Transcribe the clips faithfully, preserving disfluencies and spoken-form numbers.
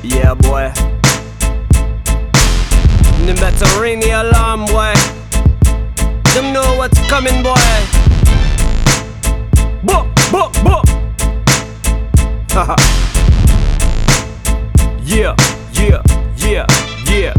Yeah, boy. The better ring the alarm, boy. Them know what's coming, boy. Book, book, book. Haha. Yeah, yeah, yeah, yeah.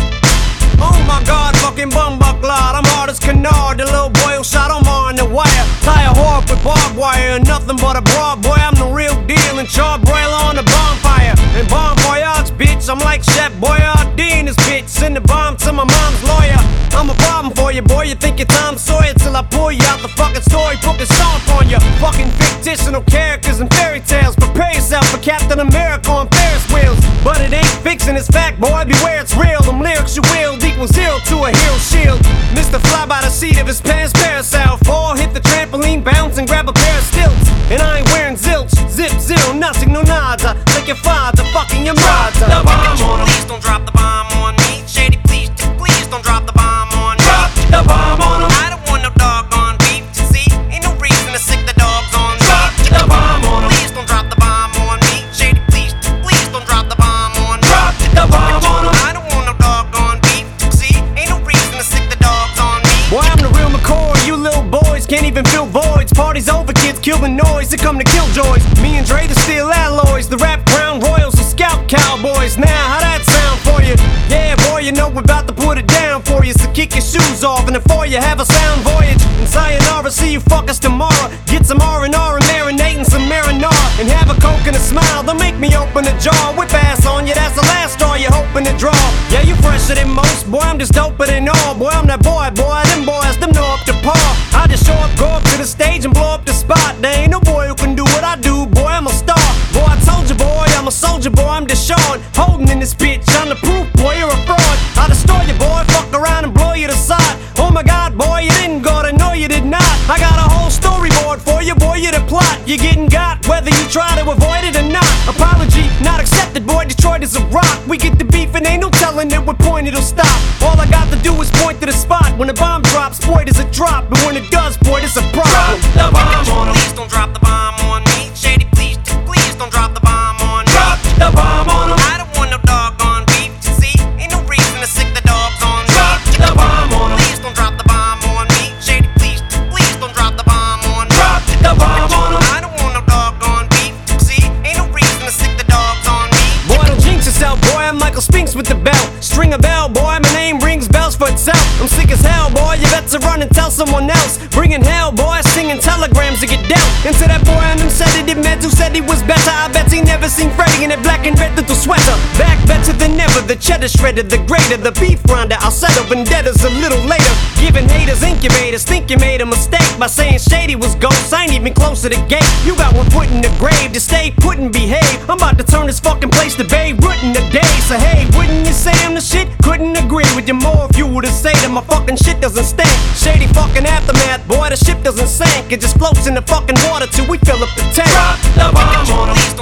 Oh my God, fucking bumbucklard. I'm hard as canard. The little boy who shot Omar on the wire. Tie a whore up with barbed wire and nothing but a broad boy. I'm the real deal and charbroiler on the bonfire. And bon voyage, bitch. I'm like Chef Boyardee in this bitch. Send the bomb to my mom's lawyer. I'm a problem for you, boy. You think you're Tom Sawyer till I pull you out the fucking story book and stomp on you. Fucking fictional characters and fairy tales. Prepare yourself for Captain America on Ferris wheels. But it ain't fiction, it's fact, boy. Beware, it's real. Them lyrics you wield equals zero to a hero shield. Mister Fly by the seat of his pants, parasail. Fall, hit the trampoline, bounce and grab a pair of stilts. And I ain't wearing zilch, zip, zero, nothing, no nada. Like your father, fucking your mother. The bomb on him. Please don't drop the bomb on me. Shady, please, please don't drop the bomb on me. Drop the bomb on him. I don't want no doggone beef. You see, ain't no reason to sick the dogs on me. Drop the bomb on him. Please don't drop the bomb on me. Shady, please, please don't drop the bomb on me. Drop the bomb on him. I don't want no doggone beef. You see, ain't no reason to sick the dogs on me. Boy, I'm the real McCoy. You little boys can't even fill voids. Party's over, kids kill the noise. They come to kill joys. Me and Dre to steal alloys. The rap crown royals, the scout cowboys. Now, how that sound for you? Yeah, boy, you know we're about to put it down for you. So kick your shoes off and before you have a sound voyage. And sayonara, see you fuckers tomorrow. Get some R and R and marinate and some marinara. And have a coke and a smile, they'll make me open a jar. Whip ass on you, that's the last straw you're hoping to draw. Yeah, you fresher than most, boy, I'm just doper than all. Boy, I'm that boy, boy, them boys, them know up to par. I just show up, go up to the stage and blow up the spot. There ain't no boy who can do what I do, boy, I'm a star. Boy, I told you, boy, I'm a soldier, boy, I'm Deshaun. Holding in this bitch, I'm the proof, boy, you're a fraud. I'll destroy you, boy, fuck around and blow you to side. Oh my God, boy, you didn't go to know you did not. I got a whole storyboard for you, boy, you're the plot. You're getting got, whether you try to avoid it or not. Apology, not accepted, boy, Detroit is a rock. We get the beef and ain't no telling at what point it'll stop. All I got to do is point to the spot. When the bomb drops, boy, does it drop. But when it does, boy, it's a problem. Drop the bomb on him. Please don't drop the bomb on me. Shady, please, please don't drop the bomb on me. Drop the bomb on him. I don't want no doggone beef. You see, ain't no reason to sick the dogs on me. Drop the bomb on him. Please don't drop the bomb on me. Shady, please, please don't drop the bomb on me. Drop the bomb on him. I don't want no doggone beef. You see, ain't no reason to sick the dogs on me. Boy, don't jinx yourself, boy, I'm Michael Spinks with the belt. String a bell, boy, my name rings bells for itself. I'm sick as hell, boy, you better run and tell someone else. Bringing hell, boy, singing telegrams to get dealt. Into that boy and them sedative meds who said he was better. I bet he never seen Freddy in that black and red little sweater. Back better than ever, the cheddar shredded, the greater, the beef grinder. I'll settle vendettas a little later. Giving haters incubators, think you made a mistake by saying Shady was ghost. I ain't even close to the gate. You got one foot in the grave, to stay put and behave. I'm about to turn this fucking place to Babe Ruth in the day. So hey, wouldn't you say I'm the shit? Couldn't agree with you more if you were to say that my fucking shit doesn't stink. Shady fucking aftermath, boy, the ship doesn't sink. It just floats in the fucking water till we fill up the tank. Drop the bomb on him.